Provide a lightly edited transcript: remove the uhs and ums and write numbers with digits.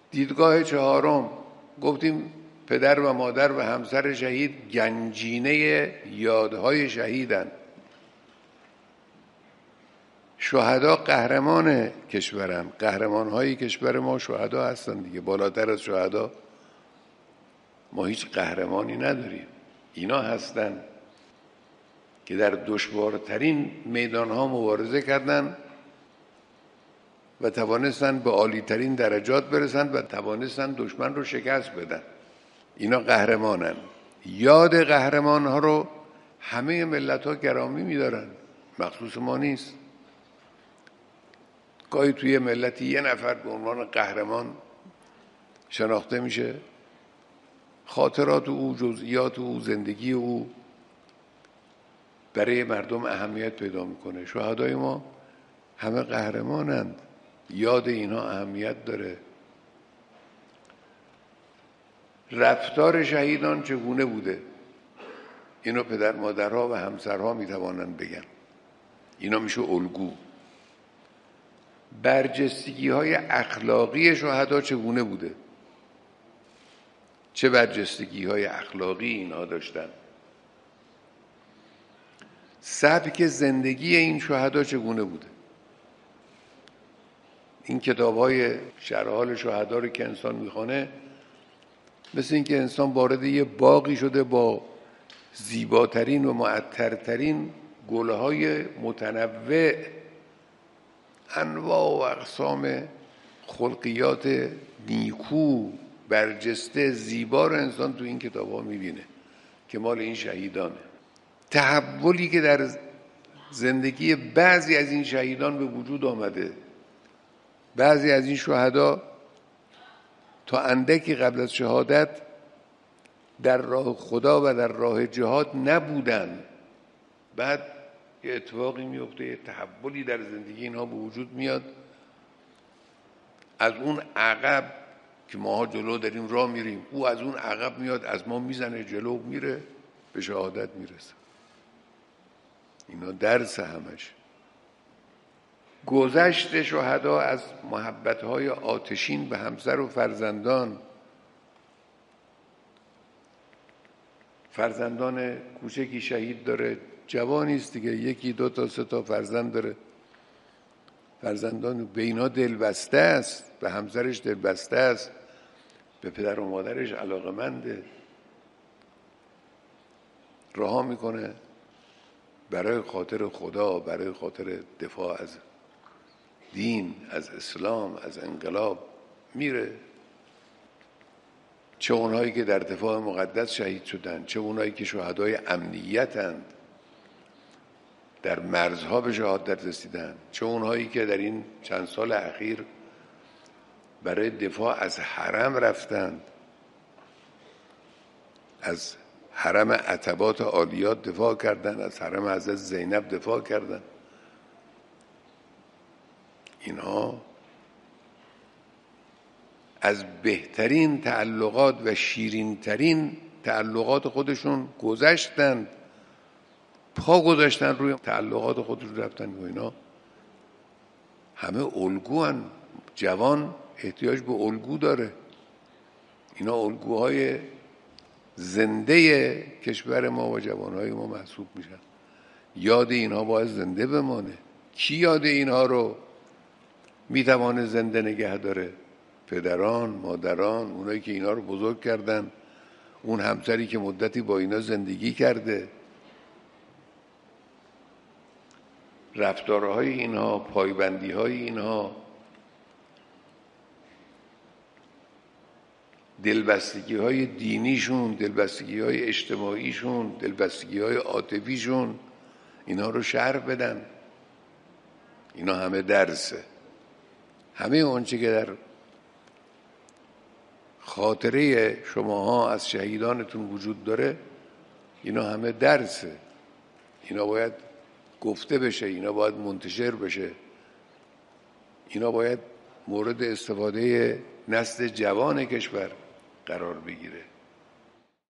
دیدگاه چهارم گفتیم پدر و مادر و همسر شهید گنجینه یادهای شهیدن. شهدا قهرمان کشورن، قهرمانهای کشور ما شهدا هستن دیگه. بالاتر از شهدا ما هیچ قهرمانی نداریم. اینا هستن که در دشوارترین میدانها مبارزه کردند و توانستند به عالیترین درجات برسند و توانستند دشمن رو شکست بدن. اینا قهرمانن. یاد قهرمانها رو همه ملت‌ها گرامی می‌دارن، مخصوص ما نیست. گاهی توی ملتی یه نفر به عنوان قهرمان شناخته میشه، خاطرات او، جزئیات او، زندگی او برای مردم اهمیت پیدا میکنه. شهدای ما همه قهرمانند، یاد اینها اهمیت داره. رفتار شهیدان چگونه بوده؟ اینو پدر مادرها و همسرها میتوانند بگن. اینا میشه الگو. برجستگی های اخلاقی شهدا چگونه بوده؟ چه برجستگی های اخلاقی اینها داشتن؟ سبک زندگی این شهدا چگونه بوده؟ این کتاب های شرح حال شهدا رو که انسان میخونه، مثل اینکه انسان وارد یه باغی شده با زیباترین و معطرترین گلهای متنوع، انواع و اقسام خلقیات نیکو برجسته زیبا رو انسان تو این کتاب ها میبینه که مال این شهیدانه. تحولی که در زندگی بعضی از این شهیدان به وجود آمده، بعضی از این شهدا تا اندکی قبل از شهادت در راه خدا و در راه جهاد نبودن. بعد یه اتفاقی میفته، یه تحولی در زندگی اینها به وجود میاد. از اون عقب که ماها جلو داریم راه میریم، او از اون عقب میاد، از ما میزنه جلو، میره به شهادت میرسه. اینا درس همش. گذشت شهدا از محبت‌های آتشین به همسر و فرزندان. فرزندان کوچکی شهید داره، جوانی است دیگه، یکی دو تا سه تا فرزند داره. فرزندان به اینا دلبسته است، به همسرش دلبسته است، به پدر و مادرش علاقمنده، رها میکنه برای خاطر خدا، برای خاطر دفاع از دین، از اسلام، از انقلاب میره. چه اونهایی که در دفاع مقدس شهید شدن، چه اونهایی که شهدای امنیتند، در مرزها به شهادت رسیدن، چه اونهایی که در این چند سال اخیر برای دفاع از حرم رفتند، از حرم عتبات عالیات دفاع کردند، از حرم حضرت زینب دفاع کردند. اینها از بهترین تعلقات و شیرینترین تعلقات خودشون گذشتند، پا گذاشتن روی تعلقات خودشون رفتن. و اینا همه الگوان. جوان احتیاج به الگو داره. اینا الگوهای زنده کشور ما و جوانهای ما محسوب میشن. یاد اینها باید زنده بمانه. کی یاد اینها رو میتوانه زنده نگه داره؟ پدران، مادران، اونایی که اینا رو بزرگ کردن، اون همسری که مدتی با اینا زندگی کرده. رفتارهای اینها، پایبندیهای اینها، دلبستگی‌های دینیشون، دلبستگی‌های اجتماعیشون، دلبستگی‌های عاطفیشون، اینا رو شرح بدن. اینا همه درسه. همه اونچه که در خاطره شماها از شهیدانتون وجود داره، اینا همه درسه. اینا باید گفته بشه، اینا باید منتشر بشه، اینا باید مورد استفاده نسل جوان کشور قرار بگیره.